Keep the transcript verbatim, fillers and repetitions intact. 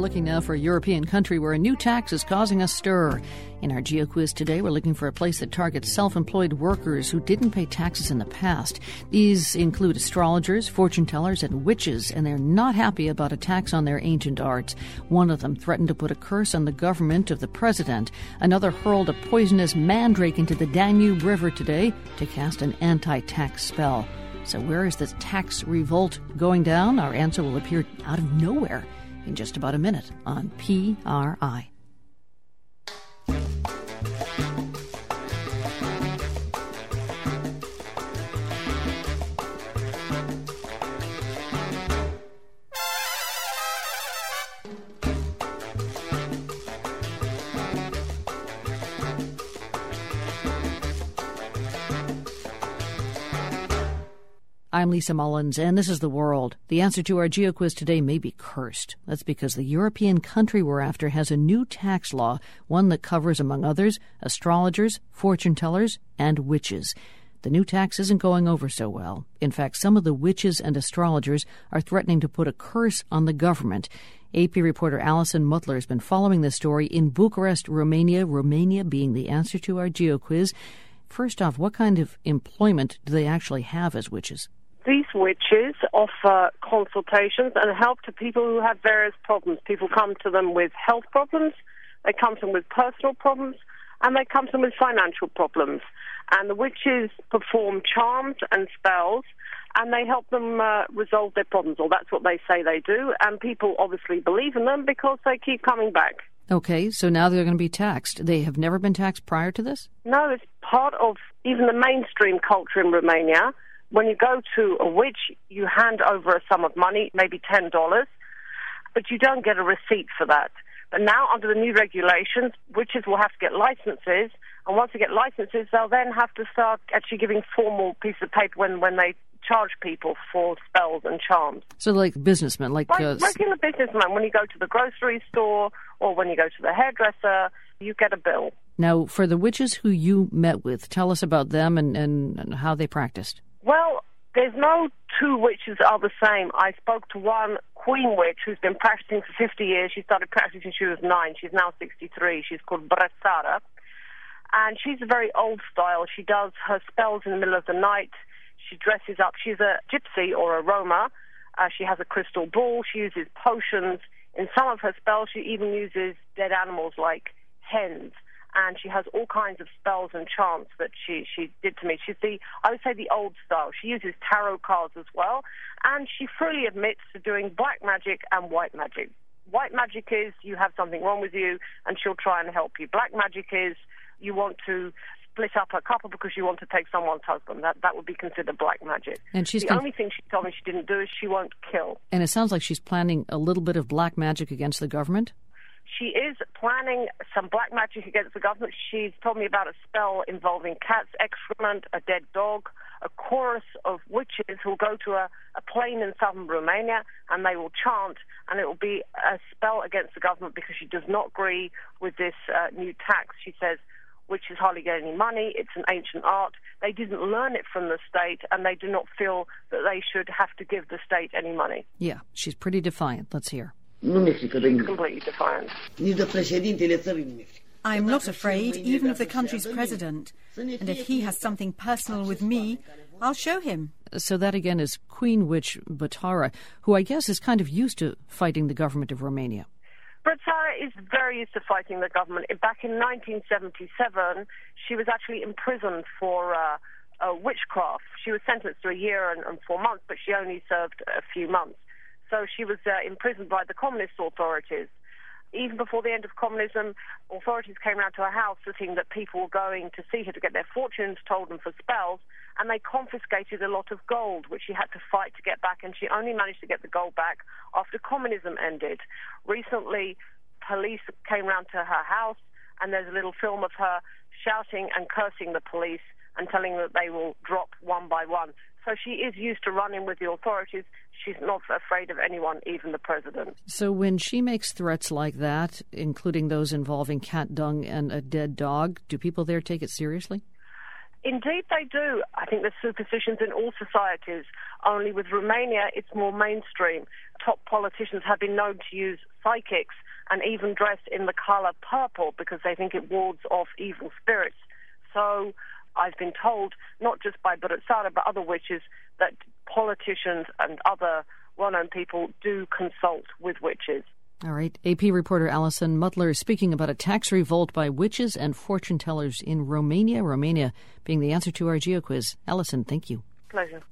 looking now for a European country where a new tax is causing a stir. In our GeoQuiz today, we're looking for a place that targets self-employed workers who didn't pay taxes in the past. These include astrologers, fortune tellers, and witches, and they're not happy about a tax on their ancient arts. One of them threatened to put a curse on the government of the president. Another hurled a poisonous mandrake into the Danube River today to cast an anti-tax spell. So where is this tax revolt going down? Our answer will appear out of nowhere in just about a minute on P R I. I'm Lisa Mullins, and this is The World. The answer to our GeoQuiz today may be cursed. That's because the European country we're after has a new tax law, one that covers, among others, astrologers, fortune tellers, and witches. The new tax isn't going over so well. In fact, some of the witches and astrologers are threatening to put a curse on the government. A P reporter Alison Mutler has been following this story in Bucharest, Romania, Romania being the answer to our GeoQuiz. First off, what kind of employment do they actually have as witches? These witches offer consultations and help to people who have various problems. People come to them with health problems, they come to them with personal problems, and they come to them with financial problems. And the witches perform charms and spells, and they help them uh, resolve their problems, or that's what they say they do. And people obviously believe in them because they keep coming back. Okay, so now they're going to be taxed. They have never been taxed prior to this? No, it's part of even the mainstream culture in Romania. When you go to a witch, you hand over a sum of money, maybe ten dollars, but you don't get a receipt for that. But now, under the new regulations, witches will have to get licenses, and once they get licenses, they'll then have to start actually giving formal pieces of paper when, when they charge people for spells and charms. So like businessmen, like... Like uh, regular businessmen. When you go to the grocery store or when you go to the hairdresser, you get a bill. Now, for the witches who you met with, tell us about them and, and, and how they practiced. Well, there's no two witches are the same. I spoke to one queen witch who's been practicing for fifty years. She started practicing since she was nine. She's now sixty-three. She's called Brățară. And she's a very old style. She does her spells in the middle of the night. She dresses up. She's a gypsy or a Roma. Uh, she has a crystal ball. She uses potions. In some of her spells, she even uses dead animals like hens. And she has all kinds of spells and chants that she, she did to me. She's the, I would say, the old style. She uses tarot cards as well. And she freely admits to doing black magic and white magic. White magic is you have something wrong with you, and she'll try and help you. Black magic is you want to split up a couple because you want to take someone's husband. That that would be considered black magic. And she's the con- only thing she told me she didn't do is she won't kill. And it sounds like she's planning a little bit of black magic against the government? She is planning some black magic against the government. She's told me about a spell involving cat's excrement, a dead dog, a chorus of witches who will go to a, a plain in southern Romania and they will chant, and it will be a spell against the government because she does not agree with this uh, new tax. She says witches hardly get any money. It's an ancient art. They didn't learn it from the state, and they do not feel that they should have to give the state any money. Yeah, she's pretty defiant. Let's hear. Completely defiant. I'm not afraid, even of the country's president. And if he has something personal with me, I'll show him. So that again is Queen Witch Brățară, who I guess is kind of used to fighting the government of Romania. Brățară is very used to fighting the government. Back in nineteen seventy-seven, she was actually imprisoned for uh, uh, witchcraft. She was sentenced to a year and, and four months, but she only served a few months. So she was uh, imprisoned by the communist authorities. Even before the end of communism, authorities came around to her house thinking that people were going to see her to get their fortunes told them for spells, and they confiscated a lot of gold, which she had to fight to get back, and she only managed to get the gold back after communism ended. Recently, police came round to her house, and there's a little film of her shouting and cursing the police and telling them that they will drop one by one. So she is used to running with the authorities. She's not afraid of anyone, even the president. So when she makes threats like that, including those involving cat dung and a dead dog, do people there take it seriously? Indeed they do. I think there's superstitions in all societies. Only with Romania, it's more mainstream. Top politicians have been known to use psychics and even dress in the colour purple because they think it wards off evil spirits. So I've been told, not just by Bărățară, but other witches, that politicians and other well-known people do consult with witches. All right. A P reporter Alison Mutler speaking about a tax revolt by witches and fortune tellers in Romania. Romania being the answer to our GeoQuiz. Alison, thank you. Pleasure.